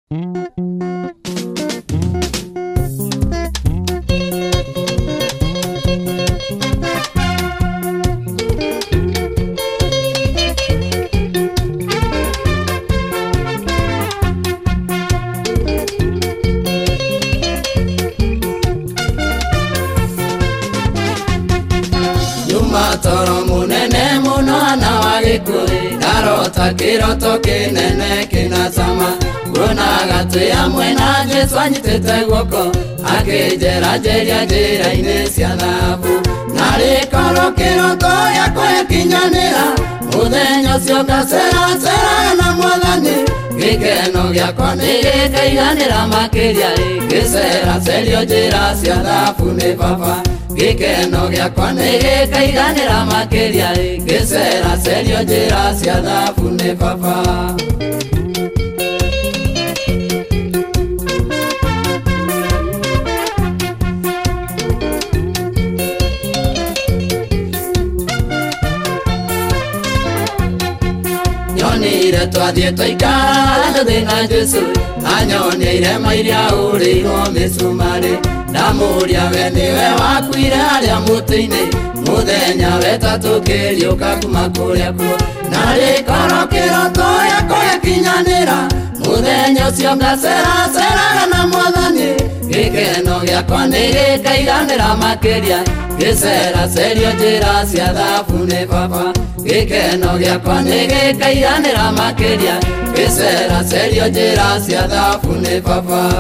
Toro munene muno na wagikuri Darota kiroto kinene kinasama Guna gatu ya mwena Jesu anyitete guoko Akijera jeria jira inesia dhabu Nari koro kiroto yako yakinyanira Mudenyo sioka sera sera na mwadhani Gikeno gyakwa nigikaiganira makiria Gisera serio jira sia dhabu ni papa Gikeno gyakwa nigikaiganira makiria Gisera serio jira cia dhabu ni papa Nyonire twathie twaikara thina Jesu Anyonire mairia uriho misumari Ndamuria we niwe wakuire haria muti-ini Muthenya wetatu kiriuka kuma kuria kuo Nari koro kiroto yako yakinyanira Muthenya ucio ngacera ceraga na mwathani Gikeno gyakwa nigikaiganira makiria Gisera serio njira cia dhabu ni papa Gikeno gyakwa nigikaiganira makiria Gisera serio njira cia dhabu ni papa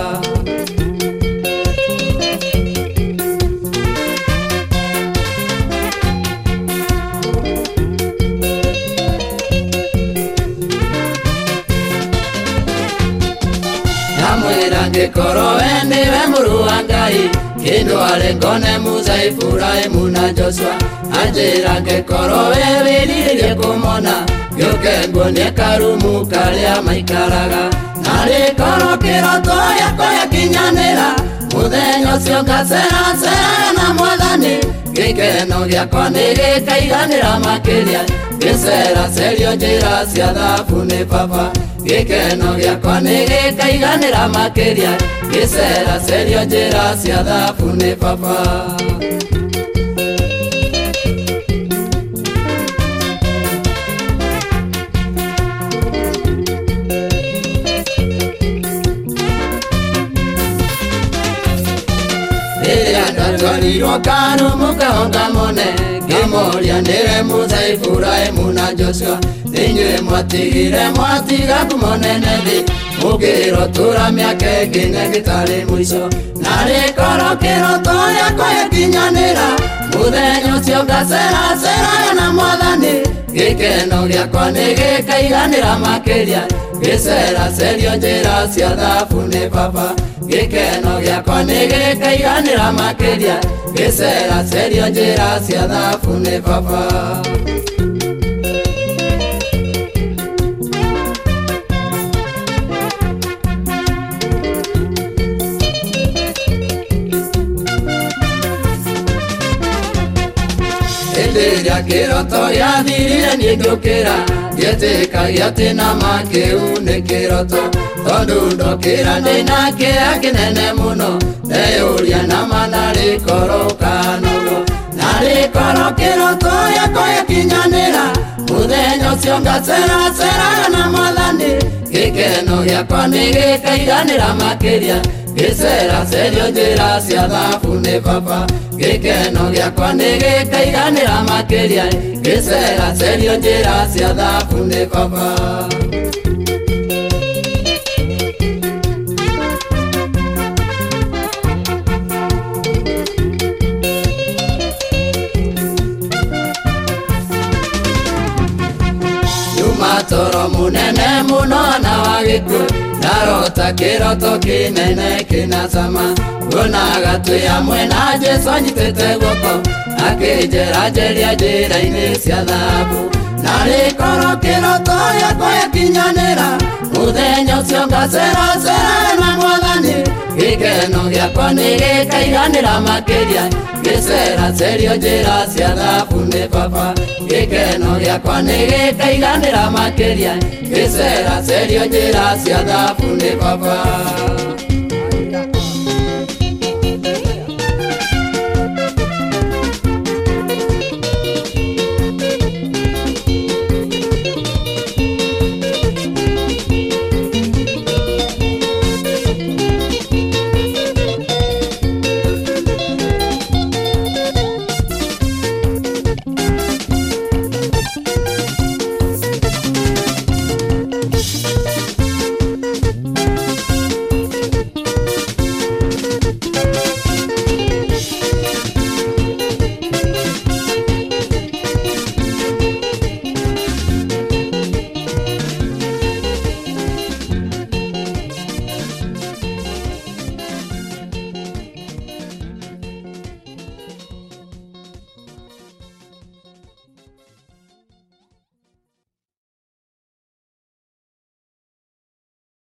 Ngikoro we niwe muru wa Ngai Kindu arengone Musa Ifurahimu na Joshua Anjira ngikoro we wiriririe kumona Gĩũke nguonie karumu karia maikaraga Nari koro kiroto yako yakinyanira Muthenya ucio ngacera ceraga na mwathani Gikeno gyakwa nigikaiganira makiria Gisera serio njira cia dhabu ni papa Gikeno gyakwa nigikaiganira makiria Gisera serio njira cia dhabu ni papa Ndatwarirwo karumu kahonga mone Ngĩmoria nĩwe Musa Ifurahimu na Joshua Inyuĩ mwatigire mwatiga kumonene thĩ Mũkĩrotura mĩaka ĩngĩ gĩtarĩ mũico Narĩ korwo kĩroto yakwa yakinyanĩra Mũthenya ũcio ngacera ceraga na mwathani Gĩkeno gĩakwa nĩgĩkaiganĩra makĩria Gĩcera cerio njĩra cia dhabu nĩ papa Gikeno gyakwa nigikaiganira makiria Gisera serio njira cia dhabu ni papa Ndiria kiroto yathirire ningĩũkĩra Ndietĩkagia atĩ nama kĩu nĩ kĩroto Tondu ndokĩra ndĩna kĩeha kĩnene mũno Ndeyũria nama narĩ korwo kanogo Narĩ korwo kĩroto yakwa yakinyanĩra Mũthenya ũcio ngacera ceraga na mwathani Gĩkeno gĩakwa nĩgĩkaiganĩra makĩria Gisera serio njira cia dhabu ni papa Gikeno gyakwa nigikaiganira makiria Gisera serio njira cia dhabu ni papa Yuma toro munene muno na wagĩkuũ Ndarota kĩroto kĩnene kĩnacama Ngona gatũ ya mwena Jesu anyitĩte guoko Akĩnjeranjeria njĩra-inĩ cia dhabu Narĩ korwo kĩroto yakwa yakinyanĩra muthenya ucio ngaceracera na Mwathani gikeno giakwa nigikaiganira makiria ngiceracerio njira cia thabu ni Baba gikeno giakwa nigikaiganira makiria ngiceracerio njira cia thabu ni Baba